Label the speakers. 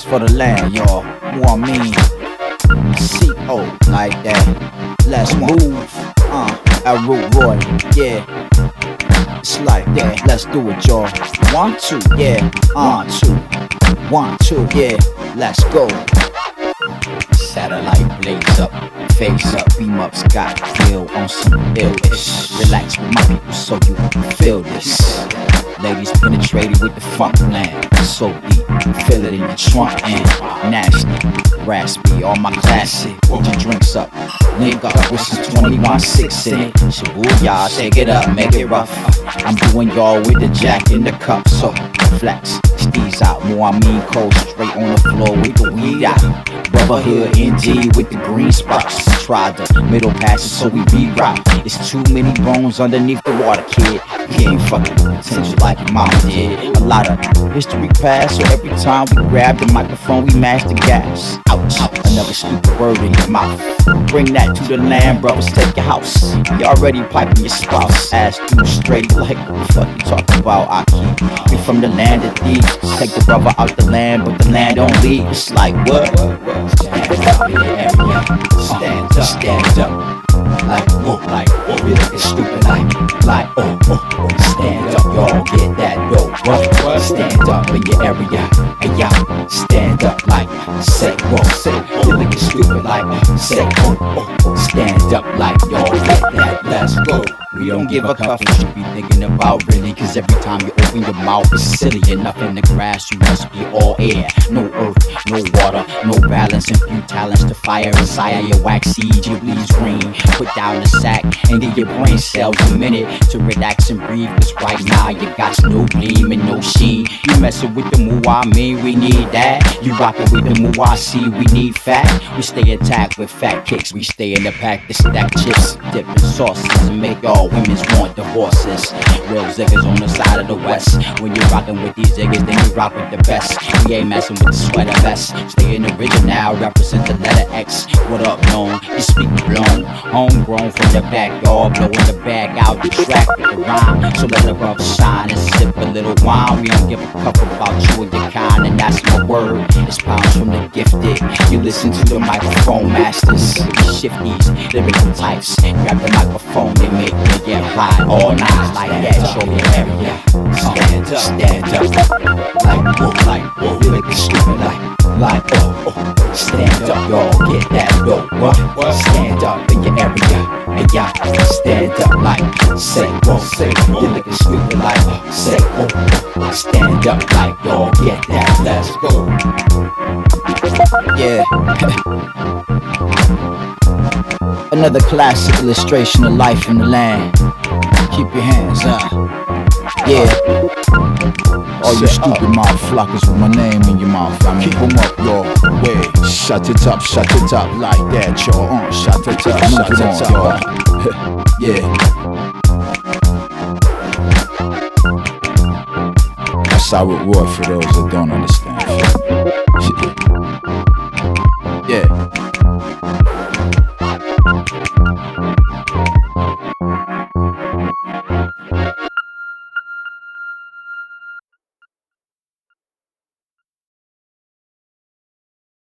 Speaker 1: for the land, y'all. More mean. CO like that. Let's move. At Root Roy, yeah. It's like that. Let's do it, y'all. 1, 2, yeah. 1, 2. 1, 2, yeah. Let's go. Satellite blaze up, face up, beam up, sky feel on some ill-ish. Relax with my people so you can feel this. Ladies penetrated with the funk land, so deep, feel it in your trunk and nasty, raspy, all my classic. Get your drinks up, nigga, with some 21-6 in it. Shibuya, shake it up, make it rough. I'm doing y'all with the jack in the cup, so flex, steez out, more I mean cold, straight on the floor with the weed out. Brotherhood NG with the green spots. Try the middle passes so we reroute. It's too many bones underneath the water, kid. You ain't fucking with potential like your mama did. A lot of history past, so every time we grab the microphone, we mash the gas. Ouch, another stupid word in your mouth. Bring that to the land, brothers, take your house. You already piping your spouse. Ass through straight, like what the fuck you talking about? I keep we from the land of thieves. Take the brother out the land, but the land don't leave. It's like what? Stand up in the area. Stand up. Like whoa, we looking stupid like oh, stand up, y'all, get that dope. What? Stand up in your area, and y'all stand up like say whoa, we looking stupid like say oh, stand up like y'all get that. Let's go. We don't give a cuff what you be thinking about really, cause every time you open your mouth it's silly. Enough in the grass, you must be all air. No earth, no water, no balance, and few talents to fire inside your wax seed. You bleeds green, put down the sack and give your brain cells a minute to relax and breathe, cause right now you got no gleam and no sheen. You messing with the Muamin, we need that. You rockin' with the Muasi, we need fat. We stay intact with fat kicks, we stay in the pack to stack chips, dipping sauces and make all women's want divorces. Real ziggers on the side of the west. When you're rockin' with these ziggers, then you rock with the best. We ain't messin' with the sweater vest. Stay in the original, represent the letter X. What up, known? You speak blown, homegrown from the backyard, blowing the bag out the track with the rhyme. So let the brother shine and sip a little wine. We don't give a cup about you and your kind, and that's my word. It's pounds from the gifted. You listen to the microphone masters, shifties, lyrical types. Grab the microphone, they make me get high all night like that. Show me area. Stand up, like whoa, you looking stupid like oh, stand up, y'all, get that dope. What? Stand up in your area, and y'all stand up like say whoa, you looking stupid like say oh, stand up like y'all, get that. Let's go. Yeah. Another classic illustration of life in the land. Keep your hands up. Yeah. All you stupid motherfuckers with my name in your mouth. I mean, keep them up, y'all. Way. Shut it up like that, y'all. Shut it up, y'all. Yeah. That's how it was for those that don't understand.